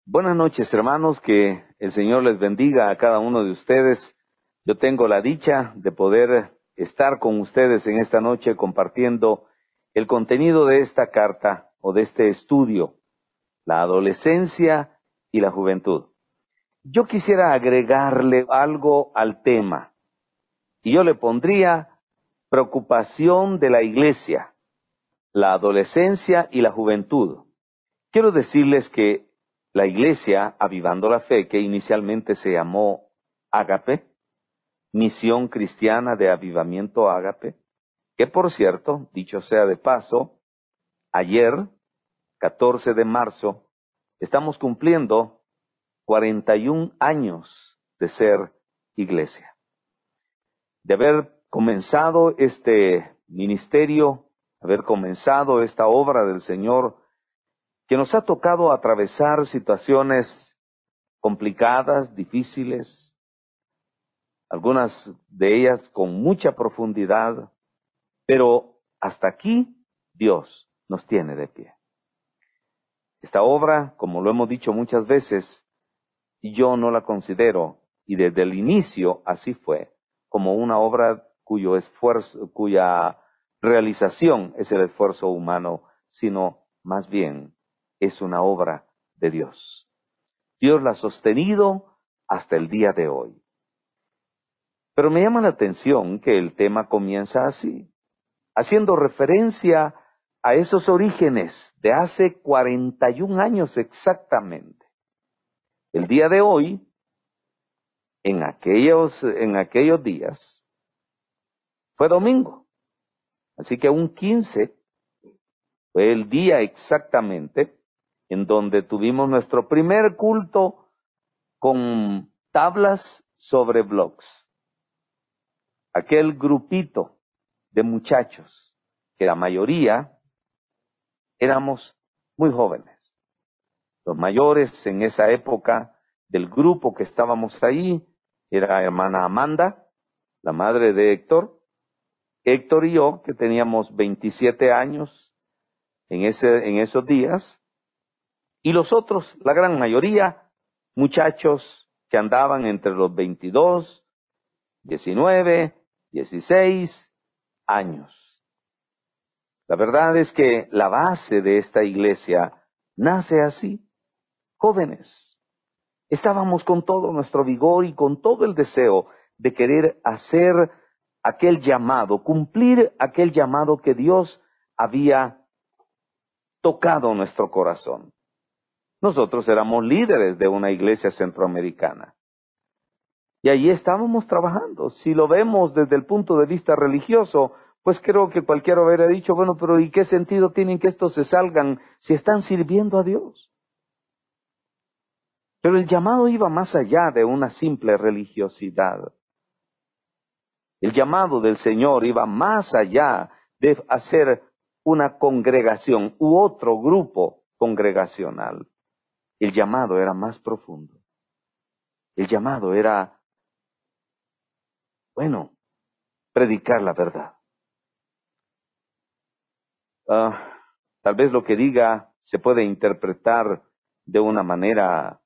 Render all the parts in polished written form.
Buenas noches, hermanos, que el Señor les bendiga a cada uno de ustedes. Yo tengo la dicha de poder estar con ustedes en esta noche compartiendo el contenido de esta carta o de este estudio, la adolescencia y la juventud. Yo quisiera agregarle algo al tema, y yo le pondría preocupación de la iglesia, la adolescencia y la juventud. Quiero decirles que la iglesia, Avivando la Fe, que inicialmente se llamó Ágape, Misión Cristiana de Avivamiento Ágape, que por cierto, dicho sea de paso, ayer, 14 de marzo, estamos cumpliendo 41 años de ser iglesia. De haber comenzado este ministerio, haber comenzado esta obra del Señor, que nos ha tocado atravesar situaciones complicadas, difíciles, algunas de ellas con mucha profundidad, pero hasta aquí Dios nos tiene de pie. Esta obra, como lo hemos dicho muchas veces, yo no la considero, y desde el inicio así fue, como una obra cuyo esfuerzo, cuya realización es el esfuerzo humano, sino más bien es una obra de Dios. Dios la ha sostenido hasta el día de hoy. Pero me llama la atención que el tema comienza así, haciendo referencia a esos orígenes de hace 41 años exactamente. El día de hoy, en aquellos días, fue domingo. Así que un 15 fue el día exactamente en donde tuvimos nuestro primer culto con tablas sobre blogs. Aquel grupito de muchachos, que la mayoría éramos muy jóvenes. Los mayores en esa época del grupo que estábamos ahí era hermana Amanda, la madre de Héctor y yo, que teníamos 27 años en esos días, y los otros, la gran mayoría, muchachos que andaban entre los 22, 19, 16 años. La verdad es que la base de esta iglesia nace así, jóvenes. Estábamos con todo nuestro vigor y con todo el deseo de querer hacer aquel llamado, cumplir aquel llamado que Dios había tocado nuestro corazón. Nosotros éramos líderes de una iglesia centroamericana. Y allí estábamos trabajando. Si lo vemos desde el punto de vista religioso, pues creo que cualquiera hubiera dicho, bueno, pero ¿y qué sentido tienen que estos se salgan si están sirviendo a Dios? Pero el llamado iba más allá de una simple religiosidad. El llamado del Señor iba más allá de hacer una congregación u otro grupo congregacional. El llamado era más profundo. El llamado era, predicar la verdad. Tal vez lo que diga se puede interpretar de una manera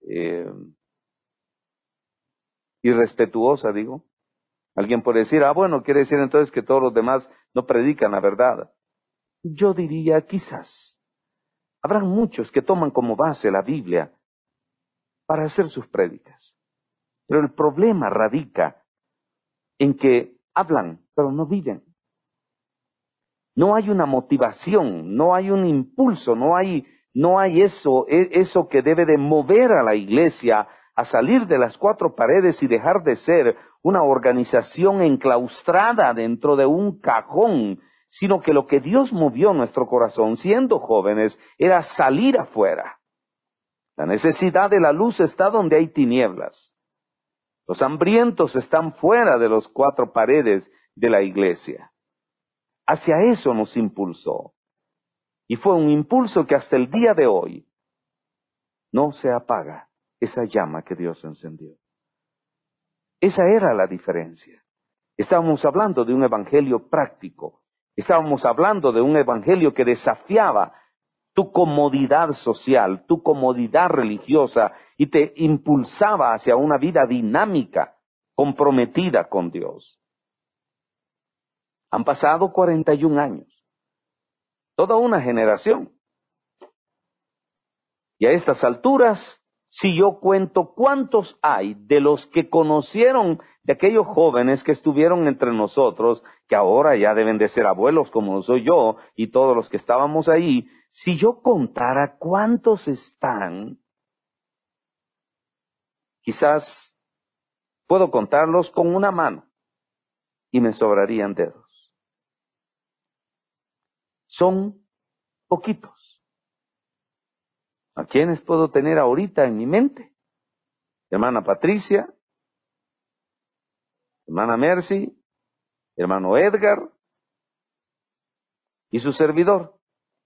irrespetuosa, digo. Alguien puede decir, quiere decir entonces que todos los demás no predican la verdad. Yo diría, quizás. Habrán muchos que toman como base la Biblia para hacer sus prédicas. Pero el problema radica en que hablan, pero no viven. No hay una motivación, no hay un impulso, no hay eso que debe de mover a la iglesia a salir de las cuatro paredes y dejar de ser una organización enclaustrada dentro de un cajón, sino que lo que Dios movió en nuestro corazón siendo jóvenes era salir afuera. La necesidad de la luz está donde hay tinieblas. Los hambrientos están fuera de las cuatro paredes de la iglesia. Hacia eso nos impulsó. Y fue un impulso que hasta el día de hoy no se apaga esa llama que Dios encendió. Esa era la diferencia. Estábamos hablando de un evangelio práctico. Estábamos hablando de un evangelio que desafiaba tu comodidad social, tu comodidad religiosa, y te impulsaba hacia una vida dinámica, comprometida con Dios. Han pasado 41 años, toda una generación. Y a estas alturas, si yo cuento cuántos hay de los que conocieron de aquellos jóvenes que estuvieron entre nosotros, que ahora ya deben de ser abuelos como soy yo y todos los que estábamos ahí, si yo contara cuántos están, quizás puedo contarlos con una mano y me sobrarían dedos. Son poquitos. ¿A quiénes puedo tener ahorita en mi mente? Hermana Patricia, hermana Mercy, hermano Edgar y su servidor.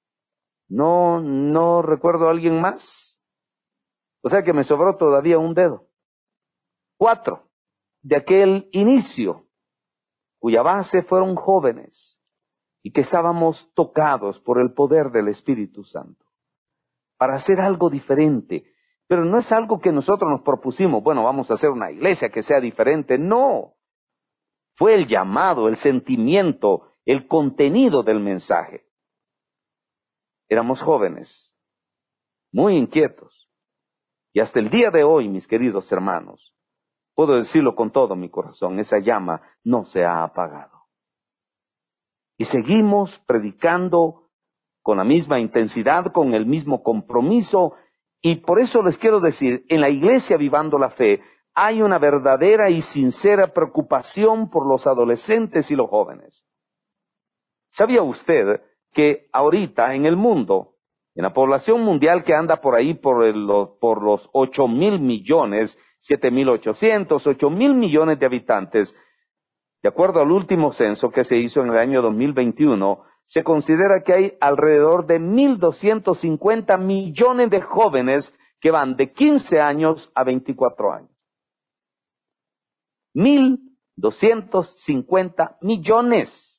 No recuerdo a alguien más. O sea que me sobró todavía un dedo. 4 de aquel inicio, cuya base fueron jóvenes y que estábamos tocados por el poder del Espíritu Santo para hacer algo diferente. Pero no es algo que nosotros nos propusimos, bueno, vamos a hacer una iglesia que sea diferente. No, fue el llamado, el sentimiento, el contenido del mensaje. Éramos jóvenes, muy inquietos, y hasta el día de hoy, mis queridos hermanos, puedo decirlo con todo mi corazón, esa llama no se ha apagado. Y seguimos predicando con la misma intensidad, con el mismo compromiso, y por eso les quiero decir, en la iglesia Vivando la Fe, hay una verdadera y sincera preocupación por los adolescentes y los jóvenes. ¿Sabía usted que ahorita en el mundo, en la población mundial que anda por ahí por los 8,000 millones, 7,800, 8,000 millones de habitantes, de acuerdo al último censo que se hizo en el año 2021, se considera que hay alrededor de 1,250 millones de jóvenes que van de 15 años a 24 años. 1,250 millones.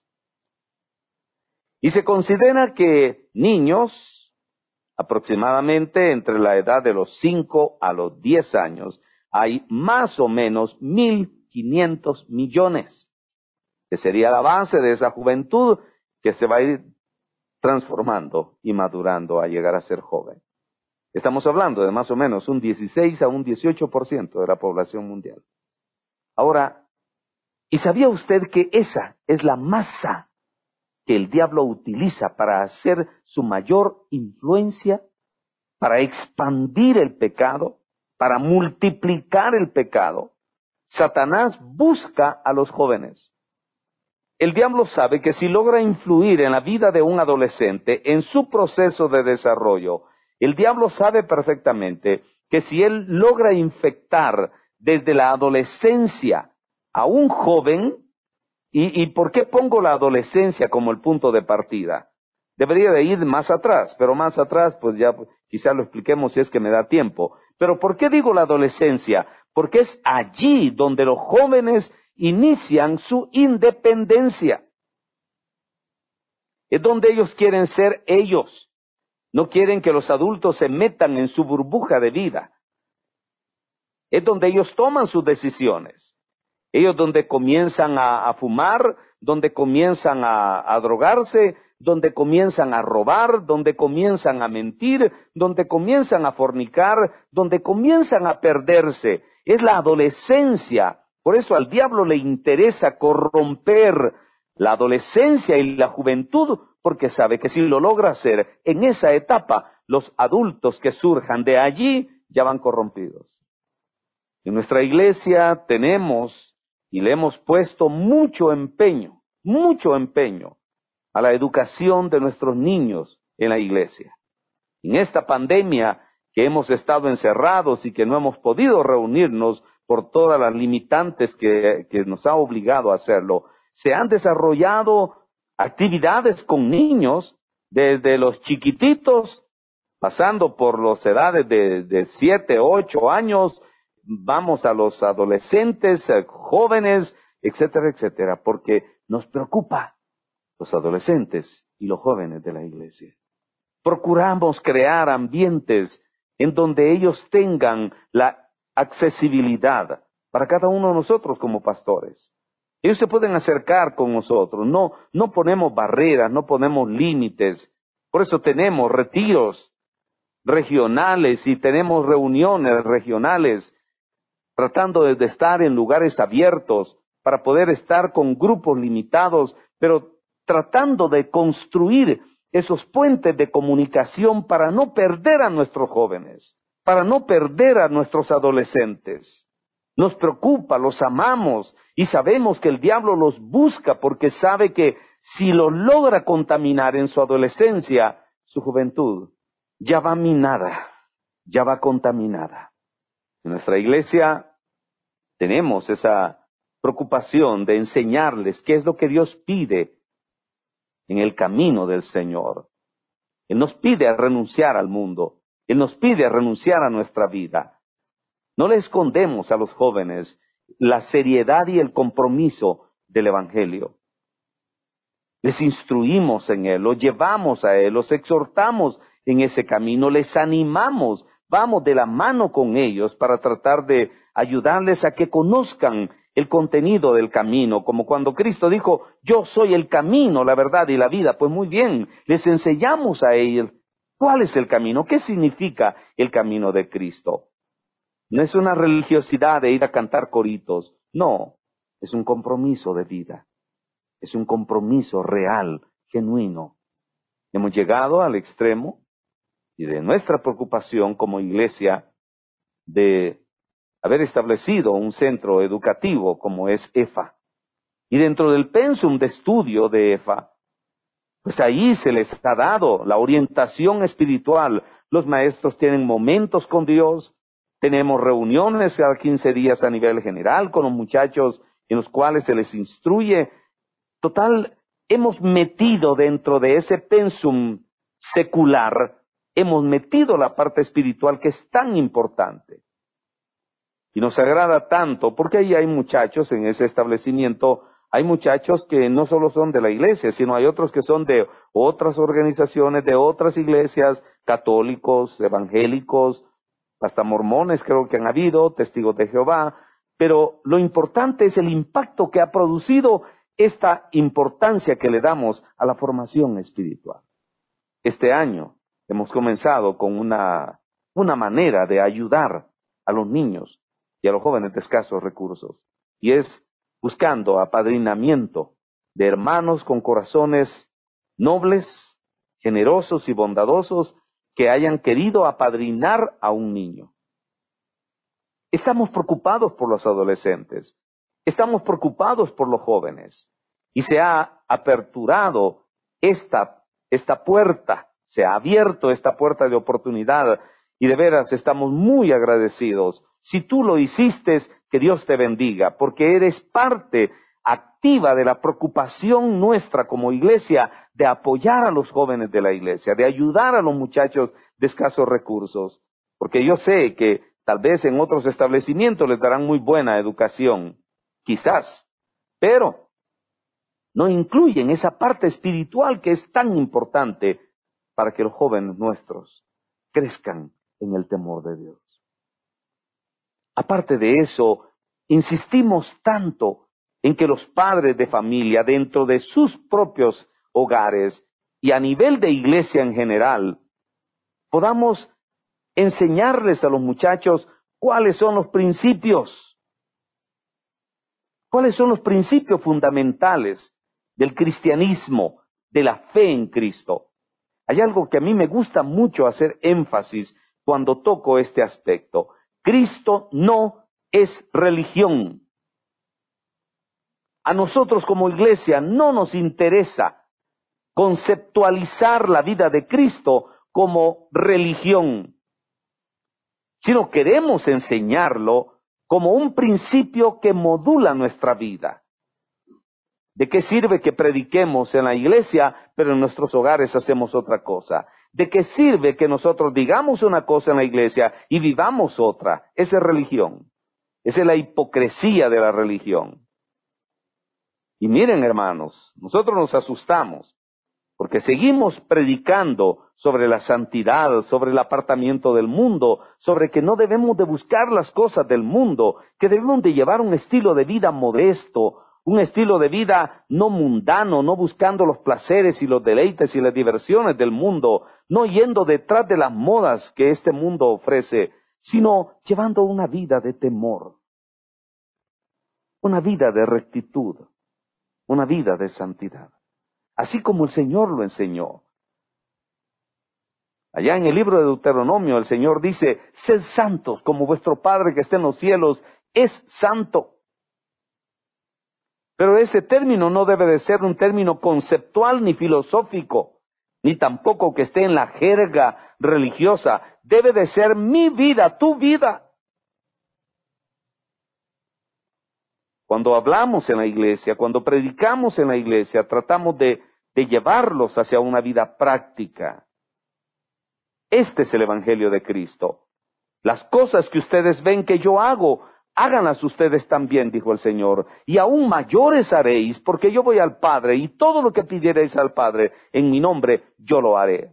Y se considera que niños, aproximadamente entre la edad de los 5 a los 10 años, hay más o menos 1,500 millones, que sería la base de esa juventud que se va a ir transformando y madurando a llegar a ser joven. Estamos hablando de más o menos un 16 a un 18% de la población mundial. Ahora, ¿y sabía usted que esa es la masa que el diablo utiliza para hacer su mayor influencia, para expandir el pecado, para multiplicar el pecado? Satanás busca a los jóvenes. El diablo sabe que si logra influir en la vida de un adolescente, en su proceso de desarrollo, el diablo sabe perfectamente que si él logra infectar desde la adolescencia a un joven, ¿y por qué pongo la adolescencia como el punto de partida? Debería de ir más atrás, pero más atrás pues ya quizás lo expliquemos si es que me da tiempo. Pero ¿por qué digo la adolescencia? Porque es allí donde los jóvenes inician su independencia. Es donde ellos quieren ser ellos. No quieren que los adultos se metan en su burbuja de vida. Es donde ellos toman sus decisiones. Ellos donde comienzan a fumar, donde comienzan a drogarse, donde comienzan a robar, donde comienzan a mentir, donde comienzan a fornicar, donde comienzan a perderse. Es la adolescencia. Por eso al diablo le interesa corromper la adolescencia y la juventud, porque sabe que si lo logra hacer en esa etapa, los adultos que surjan de allí ya van corrompidos. En nuestra iglesia tenemos y le hemos puesto mucho empeño a la educación de nuestros niños en la iglesia. En esta pandemia que hemos estado encerrados y que no hemos podido reunirnos por todas las limitantes que nos ha obligado a hacerlo, se han desarrollado actividades con niños desde los chiquititos, pasando por las edades de 7, 8 años, vamos a los adolescentes, jóvenes, etcétera, etcétera, porque nos preocupa los adolescentes y los jóvenes de la iglesia. Procuramos crear ambientes en donde ellos tengan la accesibilidad para cada uno de nosotros como pastores. Ellos se pueden acercar con nosotros, no ponemos barreras, no ponemos límites. Por eso tenemos retiros regionales y tenemos reuniones regionales, tratando de estar en lugares abiertos para poder estar con grupos limitados, pero tratando de construir esos puentes de comunicación para no perder a nuestros jóvenes, para no perder a nuestros adolescentes. Nos preocupa, los amamos y sabemos que el diablo los busca porque sabe que si los logra contaminar en su adolescencia, su juventud ya va minada, ya va contaminada. En nuestra iglesia tenemos esa preocupación de enseñarles qué es lo que Dios pide en el camino del Señor. Él nos pide a renunciar al mundo. Él nos pide a renunciar a nuestra vida. No le escondemos a los jóvenes la seriedad y el compromiso del Evangelio. Les instruimos en él, los llevamos a él, los exhortamos en ese camino, les animamos, vamos de la mano con ellos para tratar de ayudarles a que conozcan el contenido del camino, como cuando Cristo dijo, yo soy el camino, la verdad y la vida. Pues muy bien, les enseñamos a ellos cuál es el camino, qué significa el camino de Cristo. No es una religiosidad de ir a cantar coritos, no, es un compromiso de vida, es un compromiso real, genuino. Hemos llegado al extremo y de nuestra preocupación como iglesia de haber establecido un centro educativo como es EFA. Y dentro del pensum de estudio de EFA, pues ahí se les ha dado la orientación espiritual. Los maestros tienen momentos con Dios, tenemos reuniones cada 15 días a nivel general con los muchachos en los cuales se les instruye. Total, hemos metido dentro de ese pensum secular, hemos metido la parte espiritual que es tan importante. Y nos agrada tanto, porque ahí hay muchachos en ese establecimiento, hay muchachos que no solo son de la iglesia, sino hay otros que son de otras organizaciones, de otras iglesias, católicos, evangélicos, hasta mormones creo que han habido, testigos de Jehová, pero lo importante es el impacto que ha producido esta importancia que le damos a la formación espiritual. Este año hemos comenzado con una manera de ayudar a los niños y a los jóvenes de escasos recursos, y es buscando apadrinamiento de hermanos con corazones nobles, generosos y bondadosos que hayan querido apadrinar a un niño. Estamos preocupados por los adolescentes, estamos preocupados por los jóvenes, y se ha aperturado esta puerta, se ha abierto esta puerta de oportunidad, y de veras estamos muy agradecidos. Si tú lo hiciste, que Dios te bendiga, porque eres parte activa de la preocupación nuestra como iglesia de apoyar a los jóvenes de la iglesia, de ayudar a los muchachos de escasos recursos, porque yo sé que tal vez en otros establecimientos les darán muy buena educación, quizás, pero no incluyen esa parte espiritual que es tan importante para que los jóvenes nuestros crezcan en el temor de Dios. Aparte de eso, insistimos tanto en que los padres de familia, dentro de sus propios hogares y a nivel de iglesia en general, podamos enseñarles a los muchachos cuáles son los principios fundamentales del cristianismo, de la fe en Cristo. Hay algo que a mí me gusta mucho hacer énfasis cuando toco este aspecto. Cristo no es religión. A nosotros como iglesia no nos interesa conceptualizar la vida de Cristo como religión, sino queremos enseñarlo como un principio que modula nuestra vida. ¿De qué sirve que prediquemos en la iglesia, pero en nuestros hogares hacemos otra cosa? ¿De qué sirve que nosotros digamos una cosa en la iglesia y vivamos otra? Esa es religión. Esa es la hipocresía de la religión. Y miren, hermanos, nosotros nos asustamos porque seguimos predicando sobre la santidad, sobre el apartamiento del mundo, sobre que no debemos de buscar las cosas del mundo, que debemos de llevar un estilo de vida modesto, un estilo de vida no mundano, no buscando los placeres y los deleites y las diversiones del mundo, no yendo detrás de las modas que este mundo ofrece, sino llevando una vida de temor, una vida de rectitud, una vida de santidad, así como el Señor lo enseñó. Allá en el libro de Deuteronomio el Señor dice, sed santos como vuestro Padre que está en los cielos es santo. Pero ese término no debe de ser un término conceptual ni filosófico, ni tampoco que esté en la jerga religiosa. Debe de ser mi vida, tu vida. Cuando hablamos en la iglesia, cuando predicamos en la iglesia, tratamos de llevarlos hacia una vida práctica. Este es el Evangelio de Cristo. Las cosas que ustedes ven que yo hago, háganlas ustedes también, dijo el Señor, y aún mayores haréis, porque yo voy al Padre, y todo lo que pidiereis al Padre en mi nombre, yo lo haré.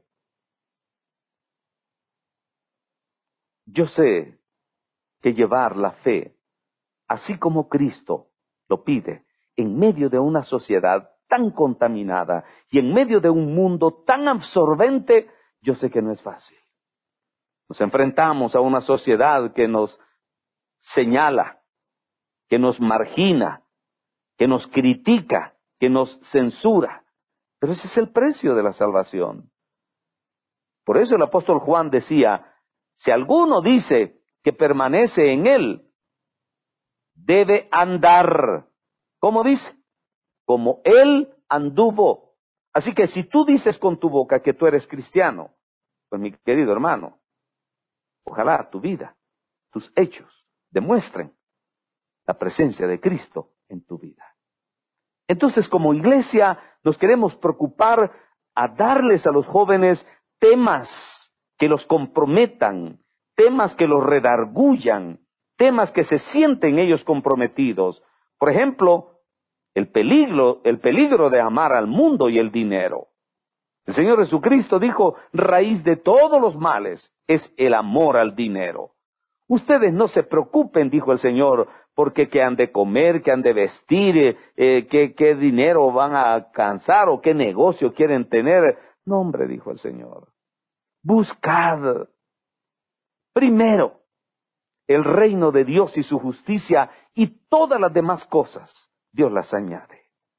Yo sé que llevar la fe, así como Cristo lo pide, en medio de una sociedad tan contaminada y en medio de un mundo tan absorbente, yo sé que no es fácil. Nos enfrentamos a una sociedad que nos señala, que nos margina, que nos critica, que nos censura. Pero ese es el precio de la salvación. Por eso el apóstol Juan decía, si alguno dice que permanece en él, debe andar. ¿Cómo dice? Como él anduvo. Así que si tú dices con tu boca que tú eres cristiano, pues mi querido hermano, ojalá tu vida, tus hechos demuestren la presencia de Cristo en tu vida. Entonces, como iglesia, nos queremos preocupar a darles a los jóvenes temas que los comprometan, temas que los redargullan, temas que se sienten ellos comprometidos. Por ejemplo, el peligro de amar al mundo y el dinero. El Señor Jesucristo dijo, raíz de todos los males es el amor al dinero. Ustedes no se preocupen, dijo el Señor, porque qué han de comer, qué han de vestir, qué dinero van a alcanzar o qué negocio quieren tener. No, hombre, dijo el Señor. Buscad primero el reino de Dios y su justicia y todas las demás cosas, Dios las añade.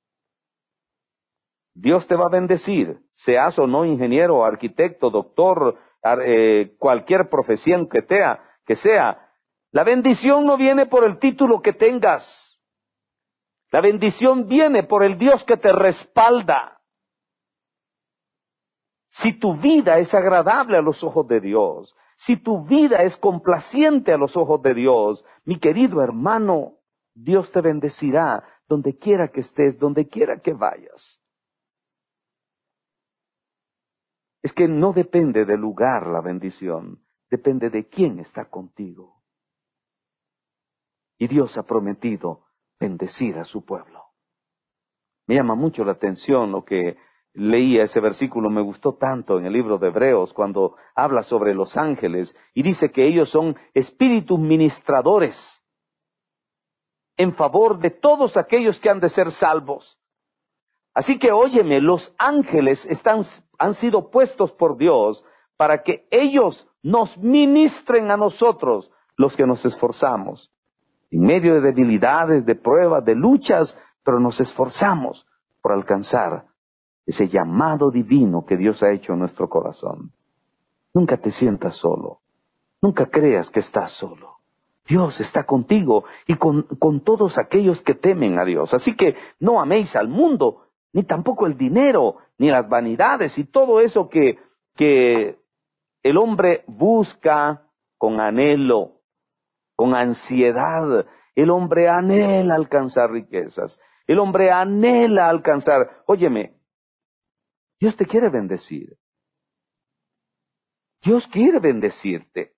Dios te va a bendecir, seas o no ingeniero, arquitecto, doctor, cualquier profesión que sea. La bendición no viene por el título que tengas. La bendición viene por el Dios que te respalda. Si tu vida es agradable a los ojos de Dios, si tu vida es complaciente a los ojos de Dios, mi querido hermano, Dios te bendecirá donde quiera que estés, donde quiera que vayas. Es que no depende del lugar la bendición, depende de quién está contigo. Y Dios ha prometido bendecir a su pueblo. Me llama mucho la atención lo que leía ese versículo, me gustó tanto en el libro de Hebreos cuando habla sobre los ángeles y dice que ellos son espíritus ministradores en favor de todos aquellos que han de ser salvos. Así que óyeme, los ángeles han sido puestos por Dios para que ellos nos ministren a nosotros, los que nos esforzamos. En medio de debilidades, de pruebas, de luchas, pero nos esforzamos por alcanzar ese llamado divino que Dios ha hecho en nuestro corazón. Nunca te sientas solo, nunca creas que estás solo. Dios está contigo y con todos aquellos que temen a Dios. Así que no améis al mundo, ni tampoco el dinero, ni las vanidades y todo eso que el hombre busca con anhelo, con ansiedad. El hombre anhela alcanzar riquezas. El hombre anhela alcanzar. Óyeme, Dios te quiere bendecir. Dios quiere bendecirte.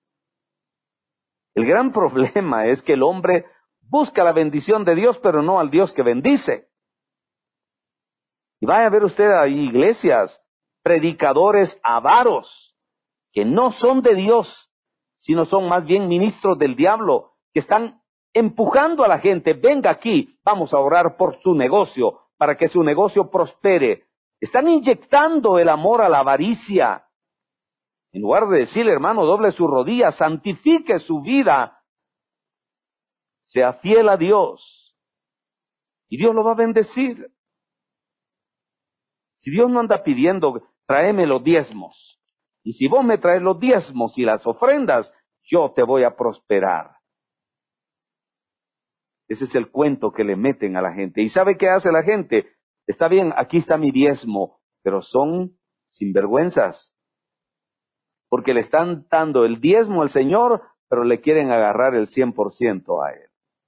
El gran problema es que el hombre busca la bendición de Dios, pero no al Dios que bendice. Y vaya a ver usted a iglesias, predicadores avaros, que no son de Dios, sino son más bien ministros del diablo, que están empujando a la gente, venga aquí, vamos a orar por su negocio, para que su negocio prospere. Están inyectando el amor a la avaricia. En lugar de decirle, hermano, doble su rodilla, santifique su vida, sea fiel a Dios, y Dios lo va a bendecir. Si Dios no anda pidiendo, tráeme los diezmos, y si vos me traes los diezmos y las ofrendas, yo te voy a prosperar. Ese es el cuento que le meten a la gente. ¿Y sabe qué hace la gente? Está bien, aquí está mi diezmo, pero son sinvergüenzas, porque le están dando el diezmo al Señor, pero le quieren agarrar el 100% a Él.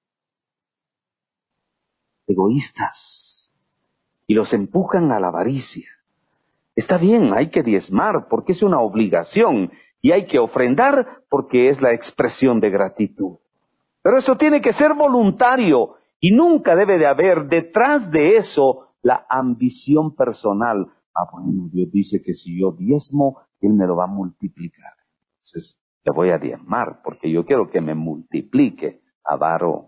Egoístas. Y los empujan a la avaricia. Está bien, hay que diezmar porque es una obligación, y hay que ofrendar porque es la expresión de gratitud. Pero eso tiene que ser voluntario, y nunca debe de haber detrás de eso la ambición personal. Ah, bueno, Dios dice que si yo diezmo, Él me lo va a multiplicar. Entonces, le voy a diezmar porque yo quiero que me multiplique, avaro.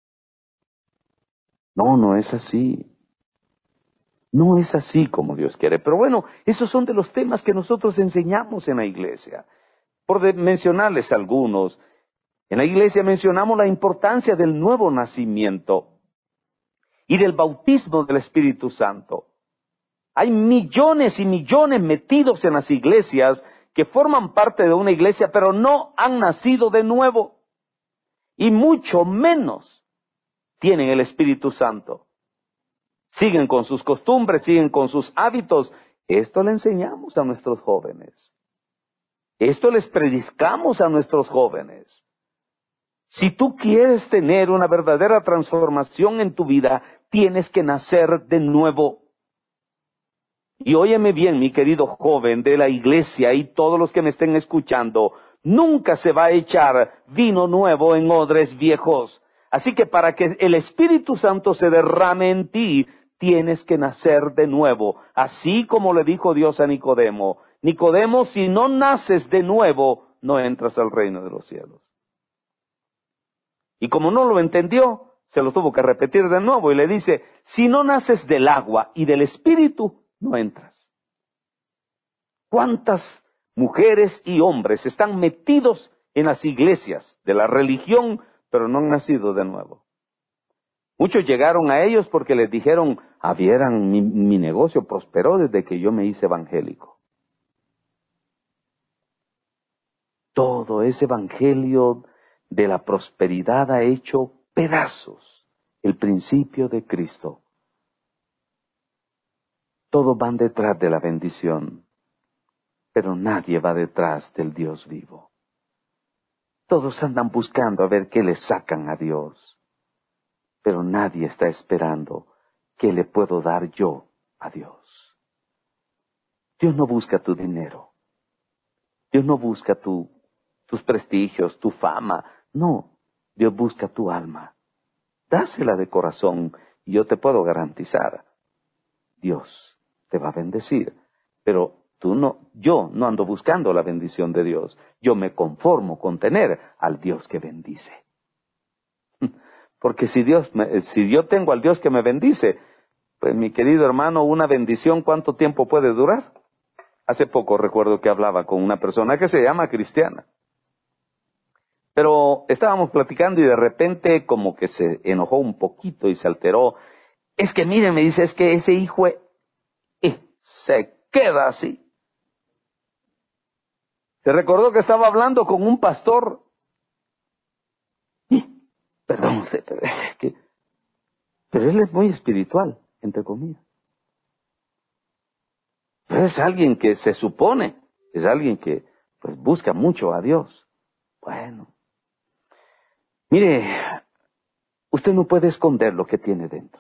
No, no es así. No es así como Dios quiere. Pero bueno, esos son de los temas que nosotros enseñamos en la iglesia. Mencionarles algunos, en la iglesia mencionamos la importancia del nuevo nacimiento y del bautismo del Espíritu Santo. Hay millones y millones metidos en las iglesias que forman parte de una iglesia, pero no han nacido de nuevo. Y mucho menos tienen el Espíritu Santo. Siguen con sus costumbres, siguen con sus hábitos. Esto le enseñamos a nuestros jóvenes. Esto les predicamos a nuestros jóvenes. Si tú quieres tener una verdadera transformación en tu vida, tienes que nacer de nuevo. Y óyeme bien, mi querido joven de la iglesia y todos los que me estén escuchando, nunca se va a echar vino nuevo en odres viejos. Así que para que el Espíritu Santo se derrame en ti, tienes que nacer de nuevo. Así como le dijo Dios a Nicodemo, Nicodemo, si no naces de nuevo, no entras al reino de los cielos. Y como no lo entendió, se lo tuvo que repetir de nuevo y le dice, si no naces del agua y del Espíritu, no entras. ¿Cuántas mujeres y hombres están metidos en las iglesias de la religión, pero no han nacido de nuevo? Muchos llegaron a ellos porque les dijeron, vieran, mi negocio prosperó desde que yo me hice evangélico. Todo ese evangelio de la prosperidad ha hecho pedazos el principio de Cristo. Todos van detrás de la bendición, pero nadie va detrás del Dios vivo. Todos andan buscando a ver qué le sacan a Dios, pero nadie está esperando qué le puedo dar yo a Dios. Dios no busca tu dinero. Dios no busca tus prestigios, tu fama. No, Dios busca tu alma. Dásela de corazón y yo te puedo garantizar, Dios te va a bendecir. Pero yo no ando buscando la bendición de Dios. Yo me conformo con tener al Dios que bendice. Porque si yo tengo al Dios que me bendice, pues mi querido hermano, una bendición, ¿cuánto tiempo puede durar? Hace poco recuerdo que hablaba con una persona que se llama cristiana. Pero estábamos platicando y de repente como que se enojó un poquito y se alteró. Es que mire, me dice, es que ese hijo se queda así. Se recordó que estaba hablando con un pastor. Perdón, pero él es muy espiritual, entre comillas. Pero es alguien que se supone, es alguien que pues busca mucho a Dios. Bueno, mire, usted no puede esconder lo que tiene dentro.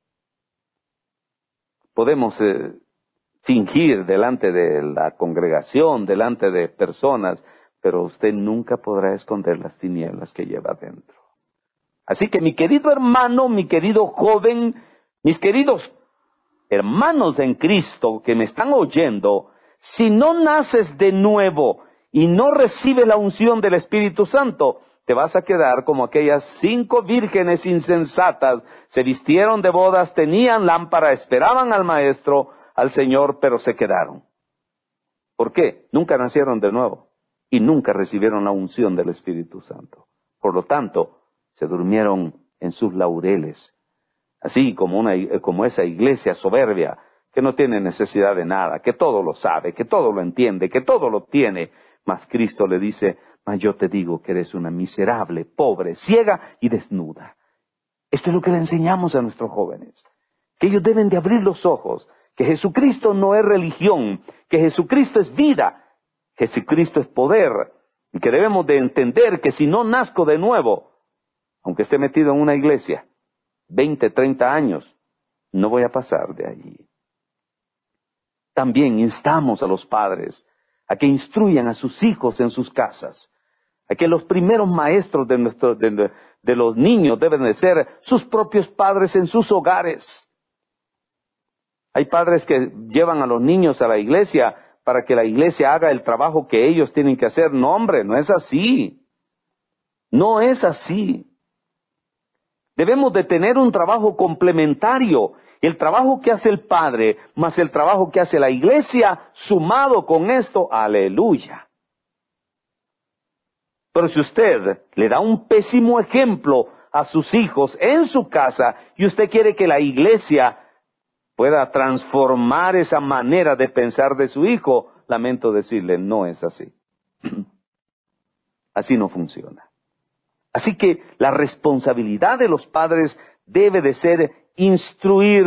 Podemos fingir delante de la congregación, delante de personas, pero usted nunca podrá esconder las tinieblas que lleva dentro. Así que mi querido hermano, mi querido joven, mis queridos hermanos en Cristo que me están oyendo, si no naces de nuevo y no recibes la unción del Espíritu Santo, te vas a quedar como aquellas 5 vírgenes insensatas, se vistieron de bodas, tenían lámpara, esperaban al Maestro, al Señor, pero se quedaron. ¿Por qué? Nunca nacieron de nuevo y nunca recibieron la unción del Espíritu Santo. Por lo tanto, se durmieron en sus laureles, así como esa iglesia soberbia que no tiene necesidad de nada, que todo lo sabe, que todo lo entiende, que todo lo tiene. Mas Cristo le dice: mas yo te digo que eres una miserable, pobre, ciega y desnuda. Esto es lo que le enseñamos a nuestros jóvenes, que ellos deben de abrir los ojos, que Jesucristo no es religión, que Jesucristo es vida, Jesucristo es poder, y que debemos de entender que si no nazco de nuevo, aunque esté metido en una iglesia 20, 30 años, no voy a pasar de allí. También instamos a los padres a que instruyan a sus hijos en sus casas, a que los primeros maestros de los niños deben de ser sus propios padres en sus hogares. Hay padres que llevan a los niños a la iglesia para que la iglesia haga el trabajo que ellos tienen que hacer. No, hombre, no es así. No es así. Debemos de tener un trabajo complementario. El trabajo que hace el padre, más el trabajo que hace la iglesia, sumado con esto, aleluya. Pero si usted le da un pésimo ejemplo a sus hijos en su casa y usted quiere que la iglesia pueda transformar esa manera de pensar de su hijo, lamento decirle, no es así. Así no funciona. Así que la responsabilidad de los padres debe de ser instruir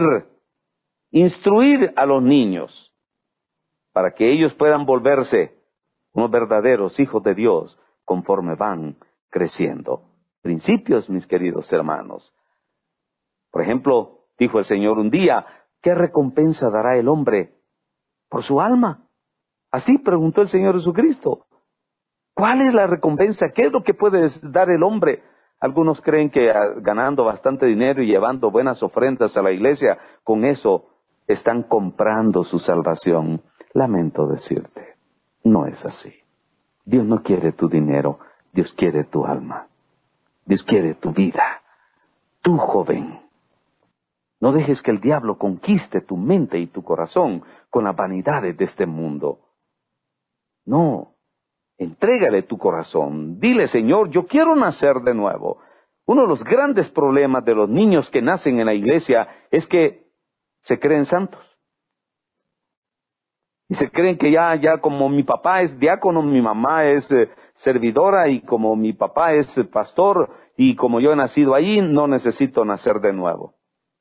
a los niños para que ellos puedan volverse unos verdaderos hijos de Dios conforme van creciendo. Principios, mis queridos hermanos. Por ejemplo, dijo el Señor un día: ¿qué recompensa dará el hombre por su alma? Así preguntó el Señor Jesucristo. ¿Cuál es la recompensa? ¿Qué es lo que puede dar el hombre? Algunos creen que ganando bastante dinero y llevando buenas ofrendas a la iglesia, con eso están comprando su salvación. Lamento decirte, no es así. Dios no quiere tu dinero, Dios quiere tu alma. Dios quiere tu vida. Tú, joven, no dejes que el diablo conquiste tu mente y tu corazón con las vanidades de este mundo. No. Entrégale tu corazón. Dile: Señor, yo quiero nacer de nuevo. Uno de los grandes problemas de los niños que nacen en la iglesia es que se creen santos. Y se creen que ya como mi papá es diácono, mi mamá es servidora, y como mi papá es pastor, y como yo he nacido allí, no necesito nacer de nuevo.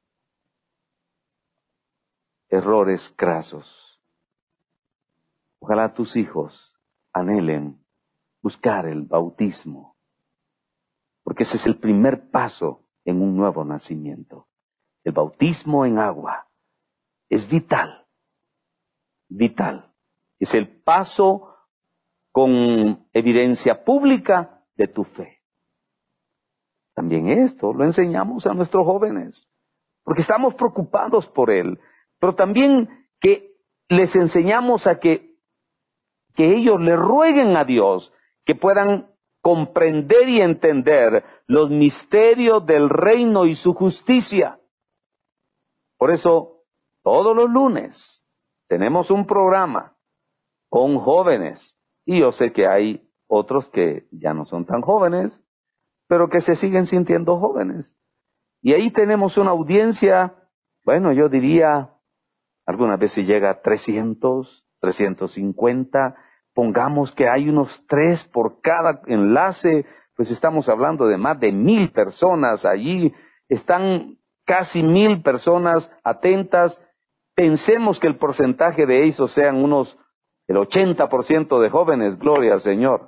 Errores crasos. Ojalá tus hijos anhelen buscar el bautismo, porque ese es el primer paso en un nuevo nacimiento. El bautismo en agua es vital, vital. Es el paso con evidencia pública de tu fe. También esto lo enseñamos a nuestros jóvenes, porque estamos preocupados por él, pero también que les enseñamos a que ellos le rueguen a Dios que puedan comprender y entender los misterios del reino y su justicia. Por eso, todos los lunes tenemos un programa con jóvenes, y yo sé que hay otros que ya no son tan jóvenes, pero que se siguen sintiendo jóvenes. Y ahí tenemos una audiencia, bueno, yo diría, algunas veces llega a 300, 350, pongamos que hay unos 3 por cada enlace, pues estamos hablando de más de 1,000 personas allí, están casi 1,000 personas atentas. Pensemos que el porcentaje de esos sean el 80% de jóvenes, gloria al Señor.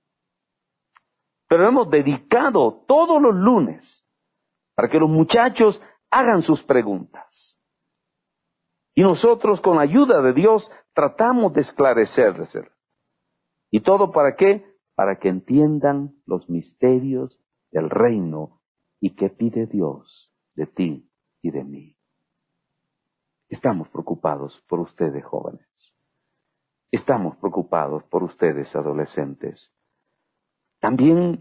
Pero hemos dedicado todos los lunes para que los muchachos hagan sus preguntas. Y nosotros, con la ayuda de Dios, tratamos de esclarecerles. ¿Y todo para qué? Para que entiendan los misterios del reino y qué pide Dios de ti y de mí. Estamos preocupados por ustedes, jóvenes. Estamos preocupados por ustedes, adolescentes. También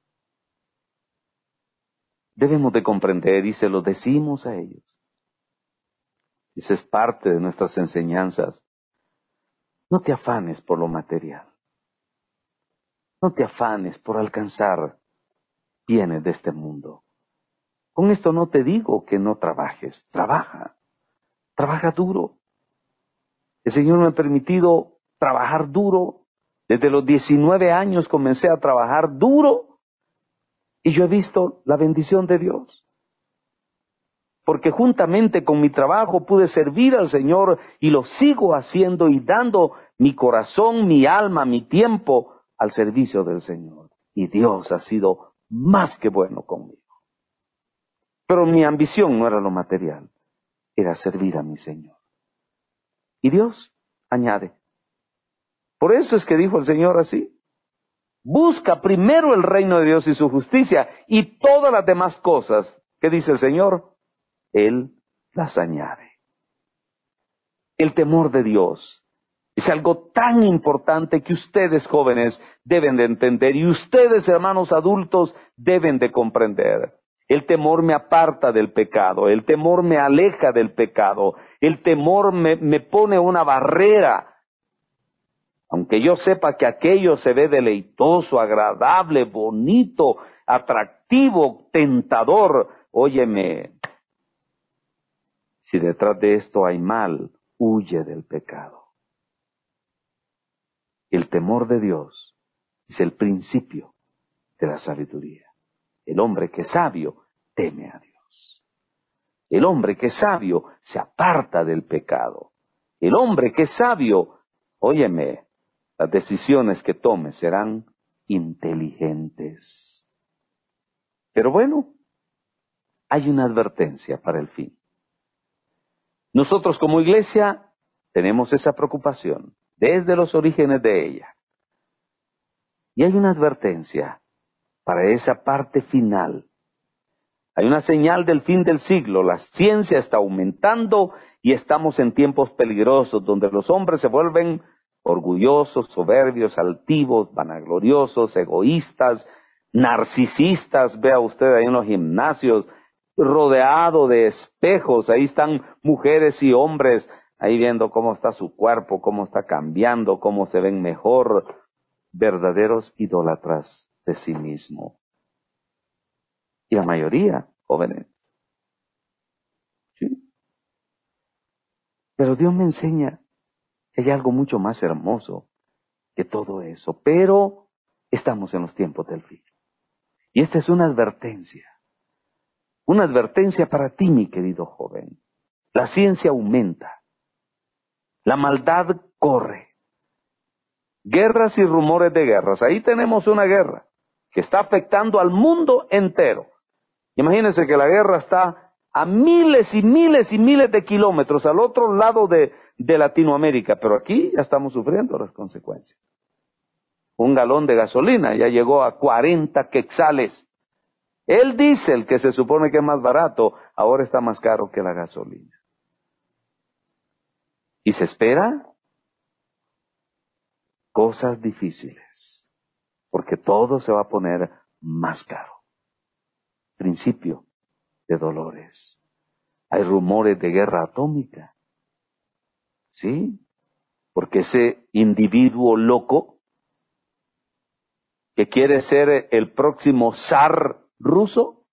debemos de comprender, y se lo decimos a ellos. Esa es parte de nuestras enseñanzas. No te afanes por lo material. No te afanes por alcanzar bienes de este mundo. Con esto no te digo que no trabajes. Trabaja. Trabaja duro. El Señor me ha permitido trabajar duro. Desde los 19 años comencé a trabajar duro y yo he visto la bendición de Dios. Porque juntamente con mi trabajo pude servir al Señor y lo sigo haciendo y dando mi corazón, mi alma, mi tiempo al servicio del Señor. Y Dios ha sido más que bueno conmigo. Pero mi ambición no era lo material, era servir a mi Señor. Y Dios añade. Por eso es que dijo el Señor así. Busca primero el reino de Dios y su justicia y todas las demás cosas, ¿qué dice el Señor? Él las añade. El temor de Dios es algo tan importante que ustedes jóvenes deben de entender y ustedes hermanos adultos deben de comprender. El temor me aparta del pecado, el temor me aleja del pecado, el temor me pone una barrera. Aunque yo sepa que aquello se ve deleitoso, agradable, bonito, atractivo, tentador, óyeme, si detrás de esto hay mal, huye del pecado. El temor de Dios es el principio de la sabiduría. El hombre que es sabio teme a Dios. El hombre que es sabio se aparta del pecado. El hombre que es sabio, óyeme, las decisiones que tome serán inteligentes. Pero bueno, hay una advertencia para el fin. Nosotros como iglesia tenemos esa preocupación desde los orígenes de ella. Y hay una advertencia para esa parte final. Hay una señal del fin del siglo. La ciencia está aumentando y estamos en tiempos peligrosos donde los hombres se vuelven orgullosos, soberbios, altivos, vanagloriosos, egoístas, narcisistas. Vea usted ahí en los gimnasios, rodeado de espejos, ahí están mujeres y hombres, ahí viendo cómo está su cuerpo, cómo está cambiando, cómo se ven mejor, verdaderos idólatras de sí mismo. Y la mayoría, jóvenes. ¿Sí? Pero Dios me enseña que hay algo mucho más hermoso que todo eso. Pero estamos en los tiempos del fin. Y esta es una advertencia. Una advertencia para ti, mi querido joven. La ciencia aumenta. La maldad corre. Guerras y rumores de guerras. Ahí tenemos una guerra que está afectando al mundo entero. Imagínense que la guerra está a miles y miles y miles de kilómetros al otro lado de Latinoamérica, pero aquí ya estamos sufriendo las consecuencias. Un galón de gasolina ya llegó a 40 quetzales. El diésel, que se supone que es más barato, ahora está más caro que la gasolina. Y se espera cosas difíciles, porque todo se va a poner más caro. Principio de dolores. Hay rumores de guerra atómica. ¿Sí? Porque ese individuo loco que quiere ser el próximo zar ruso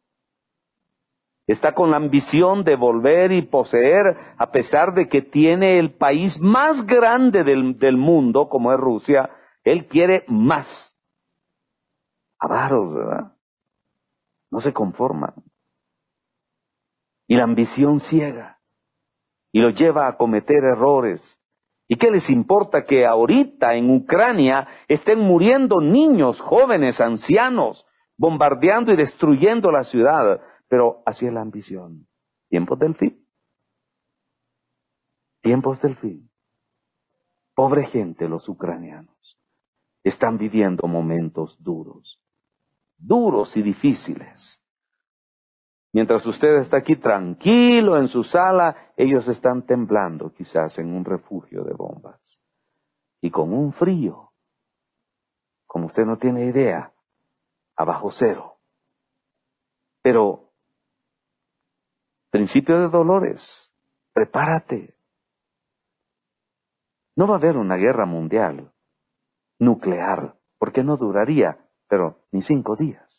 está con la ambición de volver y poseer, a pesar de que tiene el país más grande del mundo, como es Rusia, él quiere más. Avaros, ¿verdad? No se conforman. Y la ambición ciega y los lleva a cometer errores. ¿Y qué les importa que ahorita en Ucrania estén muriendo niños, jóvenes, ancianos, bombardeando y destruyendo la ciudad? Pero así es la ambición. Tiempos del fin. Tiempos del fin. Pobre gente, los ucranianos. Están viviendo momentos duros. Duros y difíciles. Mientras usted está aquí tranquilo en su sala, ellos están temblando quizás en un refugio de bombas. Y con un frío, como usted no tiene idea, abajo cero. Pero, principio de dolores, prepárate. No va a haber una guerra mundial, nuclear, porque no duraría, pero ni 5 días.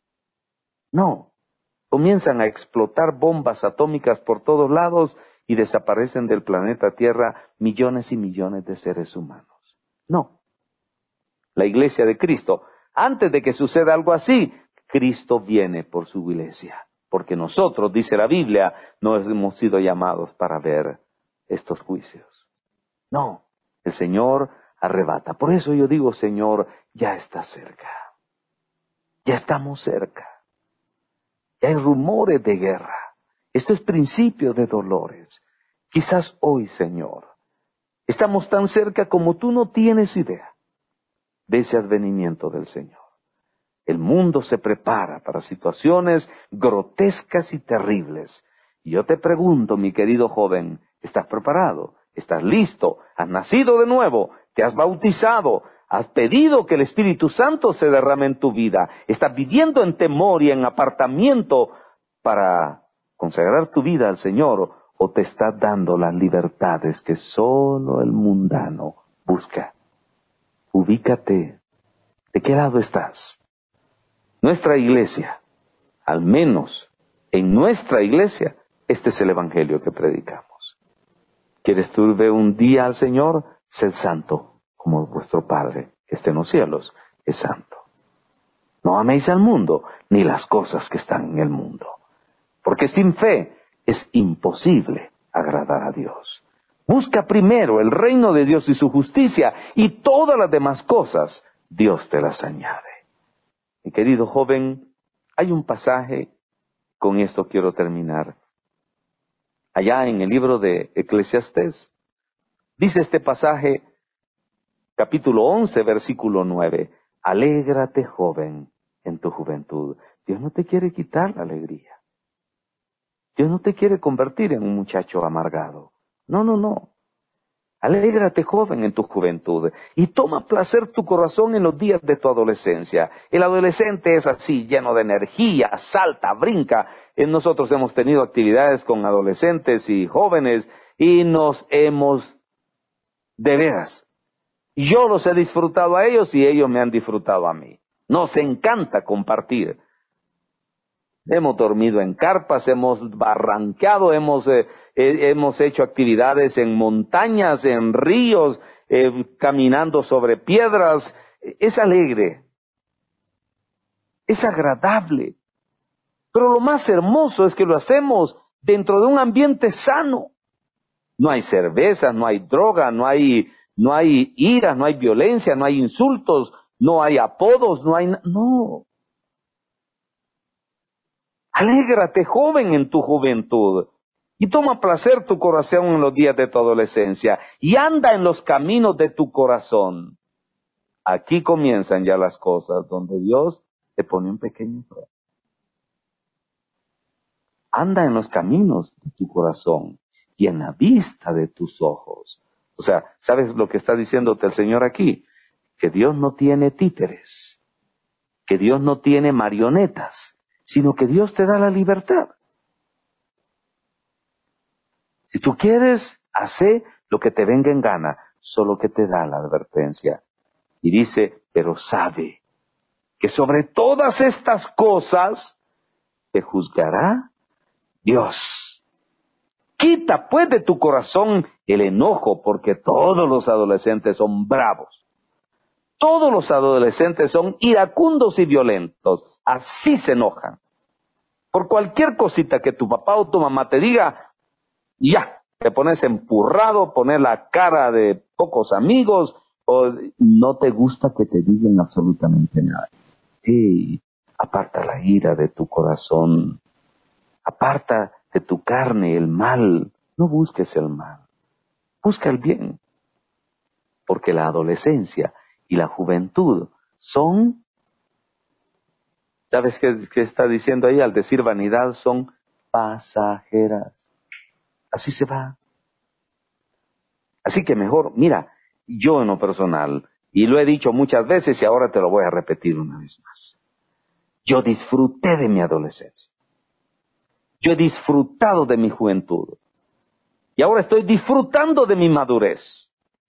No, comienzan a explotar bombas atómicas por todos lados y desaparecen del planeta Tierra millones y millones de seres humanos. No, la iglesia de Cristo, antes de que suceda algo así, Cristo viene por su iglesia, porque nosotros, dice la Biblia, no hemos sido llamados para ver estos juicios. No, el Señor arrebata. Por eso yo digo, Señor, ya está cerca. Ya estamos cerca. Ya hay rumores de guerra. Esto es principio de dolores. Quizás hoy, Señor, estamos tan cerca como tú no tienes idea de ese advenimiento del Señor. El mundo se prepara para situaciones grotescas y terribles. Y yo te pregunto, mi querido joven, ¿estás preparado? ¿Estás listo? ¿Has nacido de nuevo? ¿Te has bautizado? ¿Has pedido que el Espíritu Santo se derrame en tu vida? ¿Estás viviendo en temor y en apartamiento para consagrar tu vida al Señor? ¿O te estás dando las libertades que solo el mundano busca? Ubícate. ¿De qué lado estás? Nuestra iglesia, al menos en nuestra iglesia, este es el evangelio que predicamos. ¿Quieres tú ver un día al Señor? Sed santo, como vuestro Padre que está en los cielos es santo. No améis al mundo, ni las cosas que están en el mundo. Porque sin fe es imposible agradar a Dios. Busca primero el reino de Dios y su justicia, y todas las demás cosas Dios te las añade. Mi querido joven, hay un pasaje, con esto quiero terminar. Allá en el libro de Eclesiastés, dice este pasaje, capítulo 11, versículo 9, alégrate, joven, en tu juventud. Dios no te quiere quitar la alegría. Dios no te quiere convertir en un muchacho amargado. No, no, no. Alégrate, joven, en tu juventud, y toma placer tu corazón en los días de tu adolescencia. El adolescente es así, lleno de energía, salta, brinca. Nosotros hemos tenido actividades con adolescentes y jóvenes, y nos hemos, de veras, yo los he disfrutado a ellos y ellos me han disfrutado a mí. Nos encanta compartir. Hemos dormido en carpas, hemos barranqueado, hemos hecho actividades en montañas, en ríos, caminando sobre piedras. Es alegre, es agradable. Pero lo más hermoso es que lo hacemos dentro de un ambiente sano. No hay cerveza, no hay droga, no hay ira, no hay violencia, no hay insultos, no hay apodos, no. Alégrate, joven, en tu juventud, y toma placer tu corazón en los días de tu adolescencia, y anda en los caminos de tu corazón. Aquí comienzan ya las cosas, donde Dios te pone un pequeño prueba. Anda en los caminos de tu corazón, y en la vista de tus ojos. O sea, ¿sabes lo que está diciéndote el Señor aquí? Que Dios no tiene títeres, que Dios no tiene marionetas, sino que Dios te da la libertad. Si tú quieres, hace lo que te venga en gana, solo que te da la advertencia. Y dice, pero sabe que sobre todas estas cosas te juzgará Dios. Quita pues de tu corazón el enojo, porque todos los adolescentes son bravos. Todos los adolescentes son iracundos y violentos. Así se enojan. Por cualquier cosita que tu papá o tu mamá te diga, ya, te pones empurrado, pones la cara de pocos amigos, o no te gusta que te digan absolutamente nada. Hey, aparta la ira de tu corazón, aparta de tu carne el mal, no busques el mal, busca el bien, porque la adolescencia y la juventud son ¿Sabes qué está diciendo ahí? Al decir vanidad, son pasajeras. Así se va. Así que mejor, mira, yo en lo personal, y lo he dicho muchas veces y ahora te lo voy a repetir una vez más. Yo disfruté de mi adolescencia. Yo he disfrutado de mi juventud. Y ahora estoy disfrutando de mi madurez.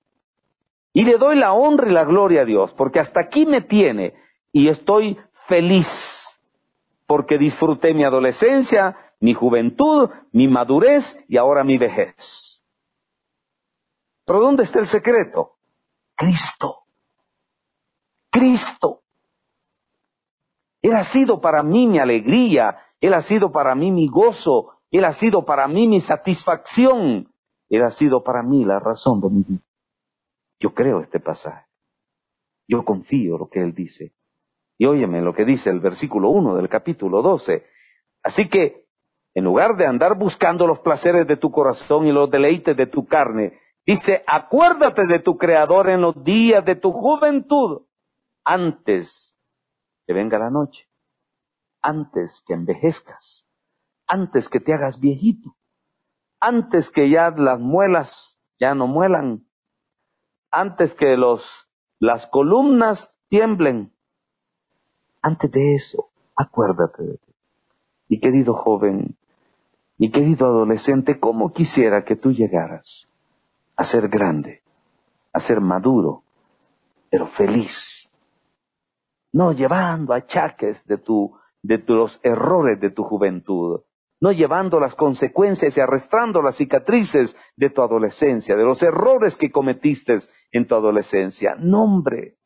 Y le doy la honra y la gloria a Dios, porque hasta aquí me tiene y estoy feliz, porque disfruté mi adolescencia, mi juventud, mi madurez y ahora mi vejez. ¿Pero dónde está el secreto? Cristo. Cristo. Él ha sido para mí mi alegría, Él ha sido para mí mi gozo, Él ha sido para mí mi satisfacción, Él ha sido para mí la razón de mi vida. Yo creo este pasaje, yo confío lo que Él dice. Y óyeme lo que dice el versículo 1 del capítulo 12. Así que, en lugar de andar buscando los placeres de tu corazón y los deleites de tu carne, dice, acuérdate de tu Creador en los días de tu juventud, antes que venga la noche, antes que envejezcas, antes que te hagas viejito, antes que ya las muelas ya no muelan, antes que las columnas tiemblen. Antes de eso, acuérdate de ti. Mi querido joven, mi querido adolescente, ¿cómo quisiera que tú llegaras a ser grande, a ser maduro, pero feliz? No llevando achaques de los errores de tu juventud, no llevando las consecuencias y arrastrando las cicatrices de tu adolescencia, de los errores que cometiste en tu adolescencia. No, hombre.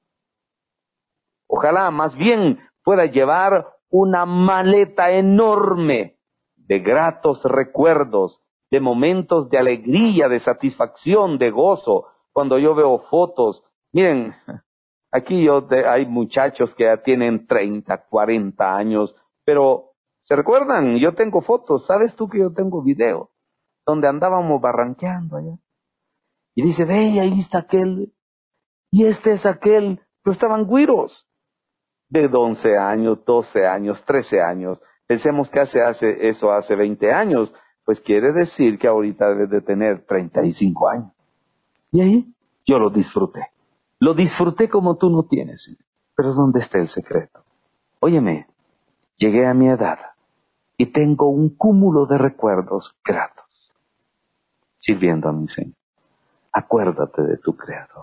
Ojalá más bien pueda llevar una maleta enorme de gratos recuerdos, de momentos de alegría, de satisfacción, de gozo. Cuando yo veo fotos, miren, aquí hay muchachos que ya tienen 30, 40 años, pero ¿se recuerdan? Yo tengo fotos, ¿sabes tú que yo tengo video? Donde andábamos barranqueando allá. Y dice, ve, ahí está aquel, y este es aquel, pero estaban güiros, de 11 años, 12 años, 13 años. Pensemos que hace 20 años, pues quiere decir que ahorita debes de tener 35 años. Y ahí yo lo disfruté. Lo disfruté como tú no tienes. Pero ¿dónde está el secreto? Óyeme, llegué a mi edad y tengo un cúmulo de recuerdos gratos, sirviendo a mi Señor. Acuérdate de tu Creador.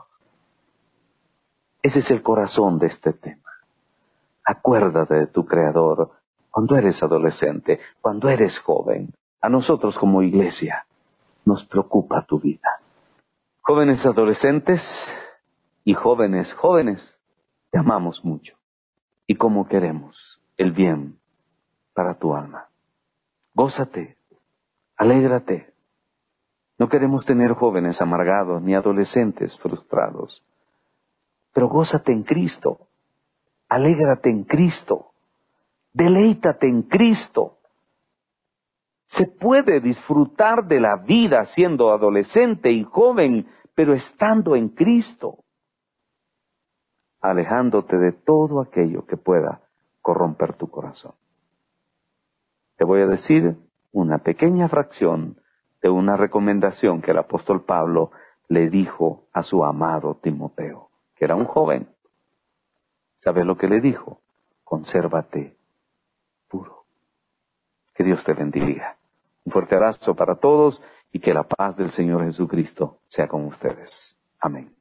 Ese es el corazón de este tema. Acuérdate de tu Creador cuando eres adolescente, cuando eres joven. A nosotros como iglesia nos preocupa tu vida. Jóvenes adolescentes y jóvenes, te amamos mucho y como queremos el bien para tu alma. Gózate, alégrate. No queremos tener jóvenes amargados ni adolescentes frustrados. Pero gózate en Cristo, alégrate en Cristo, deleítate en Cristo. Se puede disfrutar de la vida siendo adolescente y joven, pero estando en Cristo, alejándote de todo aquello que pueda corromper tu corazón. Te voy a decir una pequeña fracción de una recomendación que el apóstol Pablo le dijo a su amado Timoteo, que era un joven. ¿Sabes lo que le dijo? Consérvate puro. Que Dios te bendiga. Un fuerte abrazo para todos y que la paz del Señor Jesucristo sea con ustedes. Amén.